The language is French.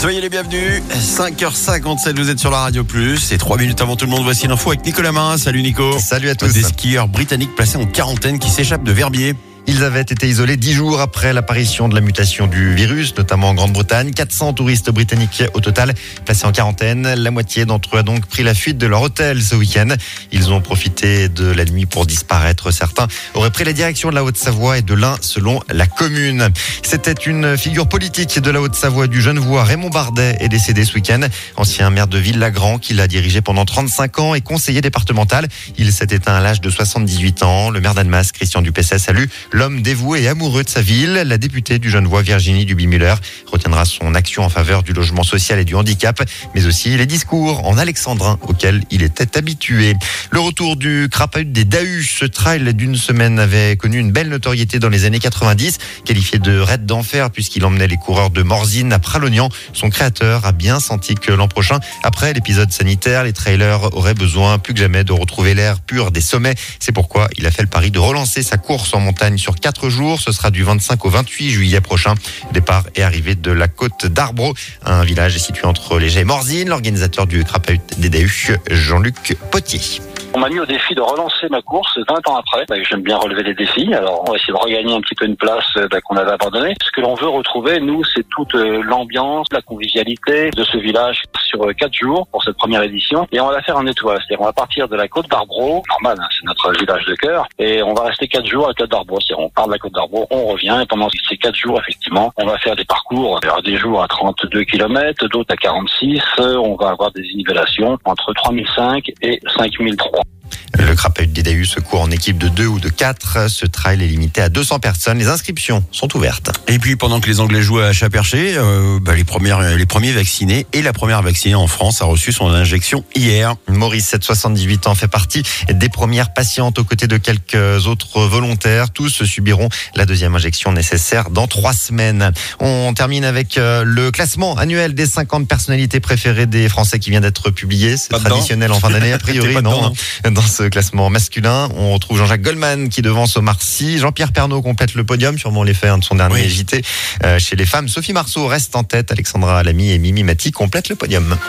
Soyez les bienvenus, 5h57, vous êtes sur la Radio Plus. Et 3 minutes avant tout le monde, voici l'info avec Nicolas Marin. Salut Nico. Salut à tous. Des skieurs britanniques placés en quarantaine qui s'échappent de Verbier. Ils avaient été isolés 10 jours après l'apparition de la mutation du virus, notamment en Grande-Bretagne. 400 touristes britanniques au total placés en quarantaine. La moitié d'entre eux a donc pris la fuite de leur hôtel ce week-end. Ils ont profité de la nuit pour disparaître. Certains auraient pris la direction de la Haute-Savoie et de l'Ain selon la commune. C'était une figure politique de la Haute-Savoie du Genevois. Raymond Bardet est décédé ce week-end. Ancien maire de Villagrand qu'il a dirigé pendant 35 ans et conseiller départemental. Il s'est éteint à l'âge de 78 ans. Le maire d'Annemasse, Christian Dupessès, salue l'homme dévoué et amoureux de sa ville. La députée du Genevois, Virginie Duby-Muller, retiendra son action en faveur du logement social et du handicap, mais aussi les discours en alexandrin auxquels il était habitué. Le retour du crapahut des Dahuches, ce trail d'une semaine avait connu une belle notoriété dans les années 90, qualifié de raid d'enfer puisqu'il emmenait les coureurs de Morzine à Pralognan. Son créateur a bien senti que l'an prochain, après l'épisode sanitaire, les trailers auraient besoin plus que jamais de retrouver l'air pur des sommets. C'est pourquoi il a fait le pari de relancer sa course en montagne sur 4 jours. Ce sera du 25 au 28 juillet prochain. Départ et arrivée de la côte d'Arbreau, un village situé entre Léger et Morzine. L'organisateur du crapahut des Dahuches, Jean-Luc Potier. On m'a mis au défi de relancer ma course 20 ans après. J'aime bien relever les défis. Alors, on va essayer de regagner un petit peu une place qu'on avait abandonnée. Ce que l'on veut retrouver, nous, c'est toute l'ambiance, la convivialité de ce village sur 4 jours pour cette première édition. Et on va la faire en étoile. C'est-à-dire, on va partir de la côte d'Arbreau. Normal, hein, c'est notre village de cœur. Et on va rester 4 jours à la côte d'Arbreau. C'est-à-dire, on part de la côte d'Arbreau, on revient. Et pendant ces 4 jours, effectivement, on va faire des parcours. Il y aura des jours à 32 km, d'autres à 46. On va avoir des nivellations entre 3005 et 5003. Le crapahut des Dahuches se court en équipe de 2 ou de 4. Ce trail est limité à 200 personnes. Les inscriptions sont ouvertes. Et puis pendant que les Anglais jouaient à chat-perché, les premiers vaccinés et la première vaccinée en France a reçu son injection hier. Maurice, 78 ans, fait partie des premières patientes aux côtés de quelques autres volontaires. Tous subiront la deuxième injection nécessaire dans 3 semaines. On termine avec le classement annuel des 50 personnalités préférées des Français qui vient d'être publié. C'est traditionnel en fin d'année, a priori, non. Dans ce classement masculin, on retrouve Jean-Jacques Goldman qui devance Omar Sy. Jean-Pierre Pernaut complète le podium, sûrement l'effet de son dernier JT. Chez les femmes, Sophie Marceau reste en tête. Alexandra Lamy et Mimi Mati complètent le podium.